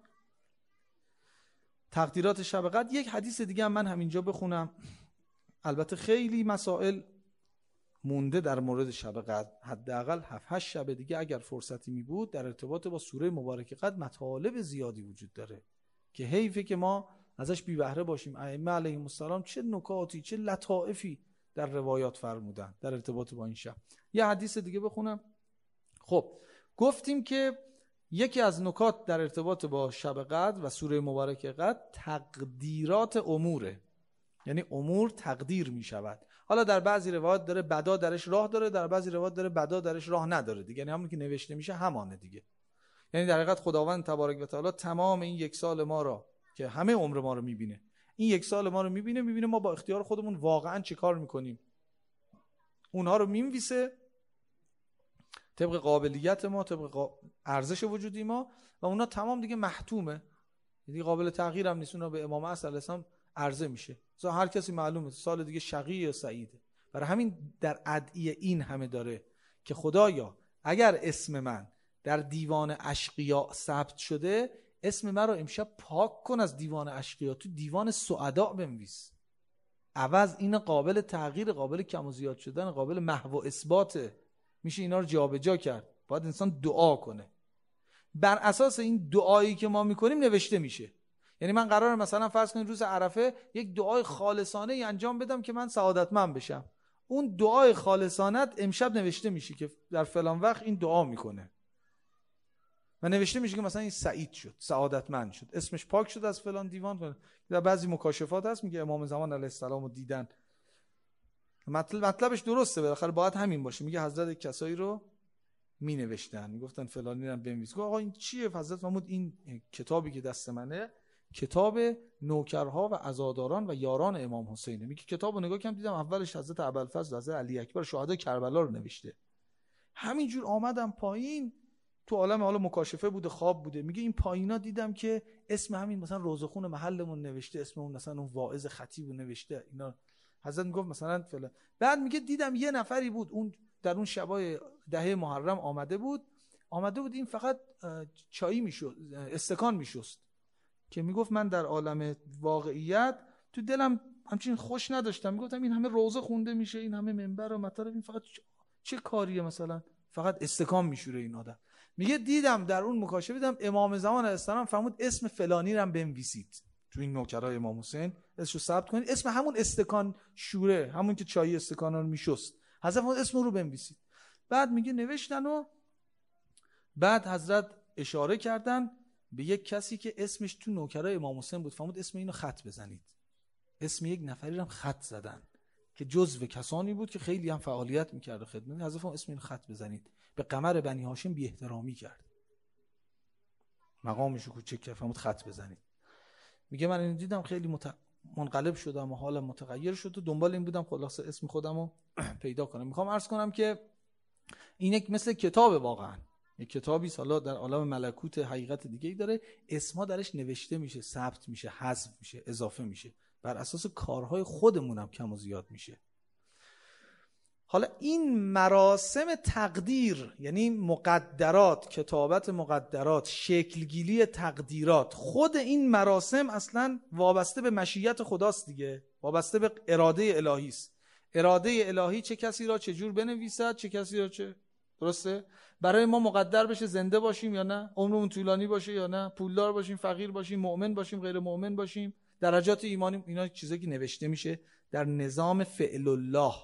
تقدیرات شب قدر. یک حدیث دیگه هم من همینجا بخونم، البته خیلی مسائل مونده در مورد شب قدر، حداقل 7-8 شب دیگه اگر فرصتی می بود در ارتباط با سوره مبارکه قدر مطالب زیادی وجود داره که حیفه که ما ازش بی بهره باشیم. ائمه علیهم السلام چه نکاتی، چه لطائفی در روایات فرمودن در ارتباط با این شب. یه حدیث دیگه بخونم. خب گفتیم که یکی از نکات در ارتباط با شب قدر و سوره مبارکه قدر تقدیرات اموره، یعنی امور تقدیر می شود. حالا در بعضی روایات داره بدا درش راه داره، در بعضی روایات داره بدا درش راه نداره دیگه، یعنی همون که نوشته میشه همانه دیگه. یعنی در حقیقت خداوند تبارک و تعالی تمام این یک سال ما را که همه عمر ما رو میبینه، این یک سال ما رو میبینه ما با اختیار خودمون واقعا چه کار میکنیم، اونها رو مینویسه طبق قابلیت ما، طبق ارزش وجودی ما، و اونا تمام دیگه محتومه، دیگه قابل تغییر هم نیست. اونا به امام عصر علیه السلام عرضه میشه. مثلا هر کسی معلومه سال دیگه شقی یا سعیده. برای همین در ادعیه این همه داره که خدایا اگر اسم من در دیوان اشقیا ثبت شده، اسم من رو امشب پاک کن از دیوان اشقیا، تو دیوان سعدا بنویس. عوض این قابل تغییر، قابل کم و زیاد شدن، قابل محو و اثباته، میشه اینا رو جابجا کرد. باید انسان دعا کنه، بر اساس این دعایی که ما میکنیم نوشته میشه. یعنی من قراره مثلا فرض کنید روز عرفه یک دعای خالصانه ای انجام بدم که من سعادتمند بشم، اون دعای خالصانت امشب نوشته میشه که در فلان وقت این دعا میکنه و نوشته میشه که مثلا این سعید شد، سعادتمند شد، اسمش پاک شد از فلان دیوان. در بعضی مکاشفات هست میگه امام زمان علیه السلام رو دیدن، مطلبش درسته، بالاخره باید همین باشه. میگه حضرت کسایی رو می نوشتن، میگفتن فلانی رو بنویس. آقا این چیه حضرت محمود؟ این کتابی که دست منه کتاب نوکرها و عزاداران و یاران امام حسینه. میگه کتابو نگاه کردم دیدم اولش حضرت ابوالفضل، حضرت علی اکبر، شهدای کربلا رو نوشته. همینجور آمدم پایین، تو عالم حالا مکاشفه بوده، خواب بوده، میگه این پایینا دیدم که اسم همین مثلا روزخون محلمون نوشته، اسم اون مثلا اون واعظ خطیب نوشته. اینا حضرت میگفت مثلا فلان. بعد میگه دیدم یه نفری بود اون در اون شبای 10 محرم آمده بود این فقط چایی میشد، استکان میشست، که میگفت من در عالم واقعیت تو دلم همچین خوش نداشتم، میگفتم این همه روزه خونده میشه، این همه منبر و مطالب، این فقط چه کاریه؟ مثلا فقط استکان میشوره این آدم. میگه دیدم در اون مکاشفه دیدم امام زمان علیه السلام فرمود اسم فلانی رو هم بنویسید تو این نوکرای امام حسین، اسمشو ثبت کنید، اسم همون استکان شوره، همون که چای استکانا رو میشست، حضرت اسم رو بنویسید. بعد میگه نوشتن و بعد حضرت اشاره کردن به یک کسی که اسمش تو نوکرای امام حسین بود، فرمود اسم اینو خط بزنید. اسم یک نفری رو هم خط زدن که جزو کسانی بود که خیلی هم فعالیت میکرد خدمت حضرت، اسم اینو خط بزنید. به قمر بنی هاشم بی احترامی کرد، مقامش رو کوچیک کرد، فرمود خط بزنید. میگه من اینو دیدم خیلی منقلب شدم و حالم متغیر شد و دنبال این بودم خلاصه اسم خودم رو پیدا کنم. میخوام عرض کنم که این یک مثل کتاب، واقعا یک کتابی حالا در عالم ملکوت حقیقت دیگه ای داره، اسما درش نوشته میشه، ثبت میشه، حذف میشه، اضافه میشه، بر اساس کارهای خودمون هم کم و زیاد میشه. حالا این مراسم تقدیر، یعنی مقدرات، کتابت مقدرات، شکلگیری تقدیرات، خود این مراسم اصلا وابسته به مشیت خداست دیگه، وابسته به اراده الهی است. اراده الهی چه کسی را چه جور بنویسد، چه کسی را چه، درسته؟ برای ما مقدر بشه زنده باشیم یا نه، عمرمون طولانی باشه یا نه، پولدار باشیم، فقیر باشیم، مؤمن باشیم، غیر مؤمن باشیم، درجات ایمانی، اینا چیزایی که نوشته میشه در نظام فعل الله.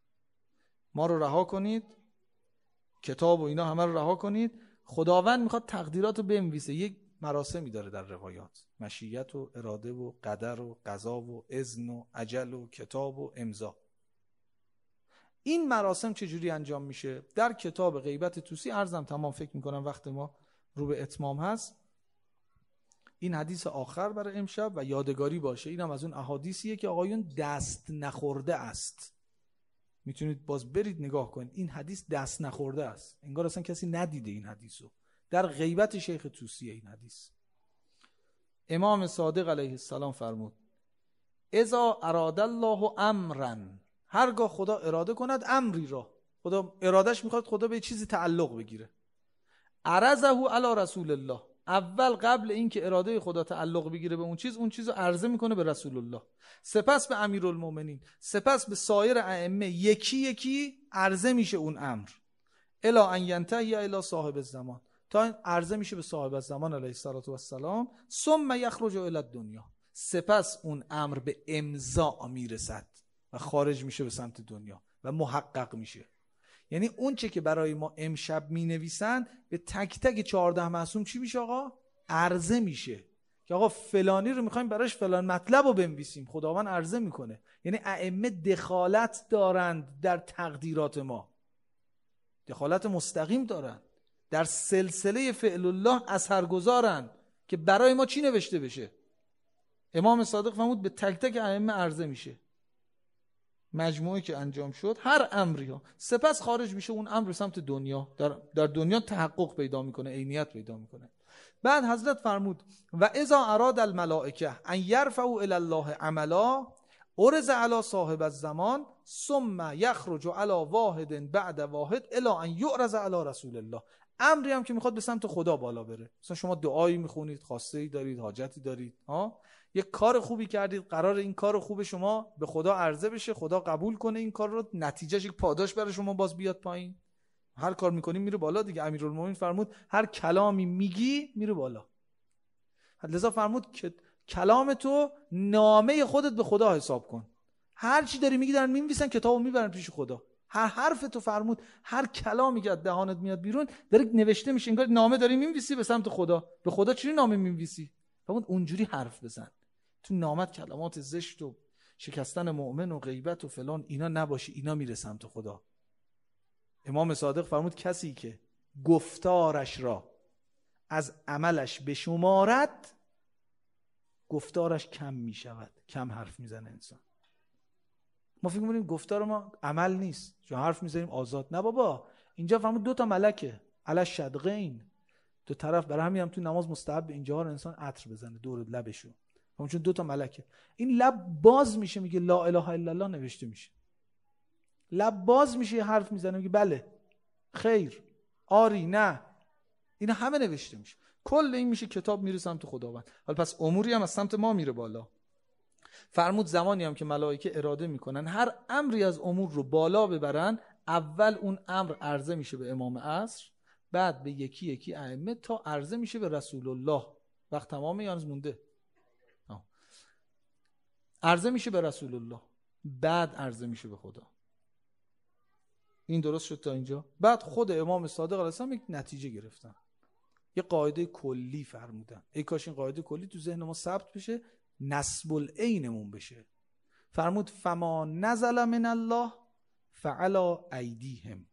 ما رو رها کنید، کتاب و اینا همه رو رها کنید. خداوند میخواد تقدیرات رو بنویسه. یک مراسمی داره در روایات، مشیت و اراده و قدر و قضا و اذن و اجل و کتاب و امضا. این مراسم چجوری انجام میشه؟ در کتاب غیبت طوسی عرضم تمام، فکر میکنم وقت ما رو به اتمام هست. این حدیث آخر برای امشب و یادگاری باشه، اینم از اون احادیثیه که آقایون دست نخورده است. میتونید باز برید نگاه کنید، این حدیث دست نخورده است، انگار اصلا کسی ندیده این حدیثو. در غیبت شیخ طوسی این حدیث امام صادق علیه السلام فرمود اذا اراد الله امرا، هرگاه خدا اراده کند امری را، خدا ارادش میخواد خدا به چیزی تعلق بگیره، عرضه علی رسول الله، اول قبل این که اراده خدا تعلق بگیره به اون چیز، اون چیز رو عرضه میکنه به رسول الله، سپس به امیرالمومنین، سپس به سایر ائمه، یکی یکی عرضه میشه اون امر، الی ان ینتهی الی صاحب الزمان، تا عرضه میشه به صاحب الزمان علیه السلام، ثم یخرج الی الدنیا، سپس اون امر به امضا میرسد و خارج میشه به سمت دنیا و محقق میشه. یعنی اون چه که برای ما امشب می‌نویسن به تک تک 14 معصوم چی میشه آقا؟ عرضه میشه که آقا فلانی رو میخوایم براش فلان مطلب رو بنویسیم. خداوند عرضه میکنه. یعنی ائمه دخالت دارند در تقدیرات ما، دخالت مستقیم دارند در سلسله فعل الله، اثرگذارند که برای ما چی نوشته بشه. امام صادق فرمود به تک تک ائمه عرضه میشه مجموعه که انجام شد، هر امری ها، سپس خارج میشه اون امر سمت دنیا، در دنیا تحقق پیدا میکنه، عینیت پیدا میکنه. بعد حضرت فرمود و اذا اراد الملائکه ان یرفعوا الی الله عملا عرض علی صاحب الزمان ثم یخرج علی واحد بعد واحد الی ان یعرض علی رسول الله. امری هم که میخواد به سمت خدا بالا بره، مثلا شما دعایی میخونید، خواسته ای دارید، حاجتی دارید، یک کار خوبی کردید، قرار این کار خوب شما به خدا عرضه بشه، خدا قبول کنه این کار رو، نتیجهش یک پاداش برای شما باز بیاد پایین. هر کار میکنیم میره بالا دیگه. امیرالمومنین فرمود هر کلامی میگی میره بالا. لذا فرمود که کلام تو نامه خودت به خدا حساب کن. هر چی داری میگی دارن می‌نویسن، کتابو میبرن پیش خدا. هر حرف تو فرمود، هر کلامی که از دهانت میاد بیرون داره نوشته میشه، انگار نامه داری می‌نویسی به سمت خدا. به خدا چی نامه می‌نویسی؟ فرمود اونجوری حرف بزن، تو نامت کلمات زشت و شکستن مؤمن و غیبت و فلان اینا نباشی، اینا میره سمت خدا. امام صادق فرمود کسی که گفتارش را از عملش بشمارد گفتارش کم میشود. کم حرف میزنه انسان. ما فکر می‌کنیم گفتار ما عمل نیست، چون حرف میزنیم آزاد. نه بابا، اینجا فرمود 2 ملکه علی شدقین، 2 طرف. برای همین هم تو نماز مستحب اینجاها رو انسان عطر بزنه دور لبشو، چون 2 ملکه. این لب باز میشه میگه لا اله الا الله نوشته میشه. لب باز میشه حرف میزنه میگه بله، خیر، آری، نه، اینا همه نوشته میشه. کل این میشه کتاب میره سمت خداوند. حالا پس اموری هم از سمت ما میره بالا. فرمود زمانی هم که ملائکه اراده میکنن هر امری از امور رو بالا ببرن، اول اون امر عرضه میشه به امام عصر، بعد به یکی یکی ائمه تا عرضه میشه به رسول الله. وقت تمامه یا هنوز مونده؟ عرضه میشه به رسول الله، بعد عرضه میشه به خدا. این درست شد تا اینجا؟ بعد خود امام صادق علیه السلام یک نتیجه گرفتن، یه قاعده کلی فرمودن. ای کاش این قاعده کلی تو ذهن ما ثبت بشه، نسب العینمون بشه. فرمود فما نزل من الله فعلی ایدیهم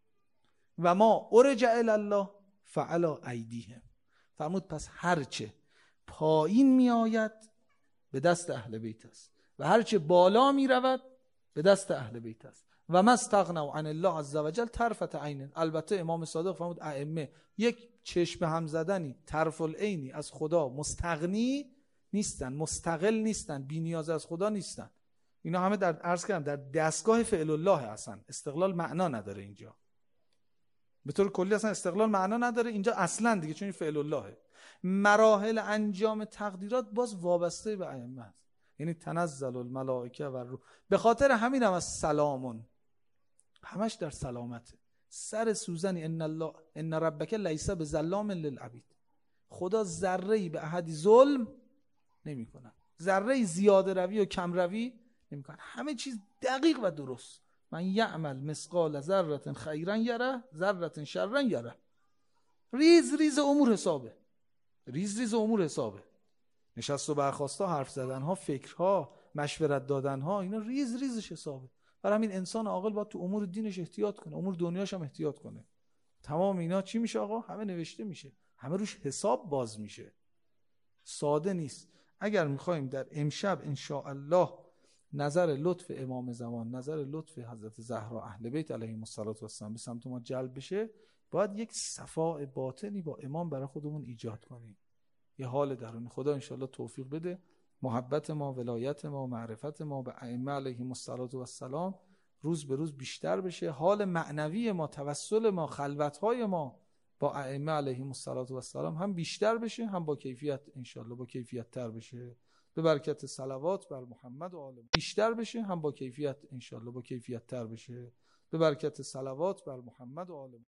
و ما ارجع الی الله فعلی ایدیهم. فرمود پس هرچه پایین می آید به دست اهل بیت است و هرچه بالا می رود به دست اهل بیت است. و ما استغنوا عن الله عز وجل طرفة عین. البته امام صادق فرمود ائمه یک چشم هم زدنی، طرف العینی از خدا مستغنی نیستن، مستقل نیستن، بی نیاز از خدا نیستن. اینا همه در عرض کردم در دستگاه فعل الله هستن. استقلال معنا نداره اینجا، به طور کلی اصلا استقلال معنا نداره اینجا اصلا دیگه، چون این فعل اللهه. مراحل انجام تقدیرات باز وابسته به ائمه است. یعنی تنزل الملائکه و روح. به خاطر همین هم از سلامون همش در سلامته. سر سوزنی ان ربک لیس بظلام للعبید. خدا ذره‌ای به احدی ظلم نمی‌کنه، ذره‌ای زیاده روی و کم روی نمی‌کنه، همه چیز دقیق و درست. من یعمل مثقال ذره خیرا یره ذره شرا یره. ریز ریز امور حسابه، ریز ریز امور حسابه. نشست و برخاستا، حرف زدنها، فکرها، مشورت دادنها، اینا ریز ریزش حسابه. برای همین انسان عاقل باید تو امور دینش احتیاط کنه، امور دنیاش هم احتیاط کنه. تمام اینا چی میشه آقا؟ همه نوشته میشه، همه روش حساب باز میشه. ساده نیست. اگر میخوایم در امشب انشاءالله نظر لطف امام زمان، نظر لطف حضرت زهرا اهل بیت علیهم السلام به سمت ما جلب بشه، باید یک صفاء باطنی با امام برای خودمون ایجاد کنیم، یه حال درونی. خدا انشاءالله توفیق بده محبت ما، ولایت ما، معرفت ما به ائمه علیهم السلام روز به روز بیشتر بشه، حال معنوی ما، توسل ما، خلوت‌های ما با ائمه علیهم السلام هم بیشتر بشه، هم با کیفیت انشاءالله با کیفیت تر بشه. به برکت صلوات بر محمد و آل بیشتر بشه، هم با کیفیت انشاءالله با کیفیت تر بشه. به برکت صلوات بر محمد و آل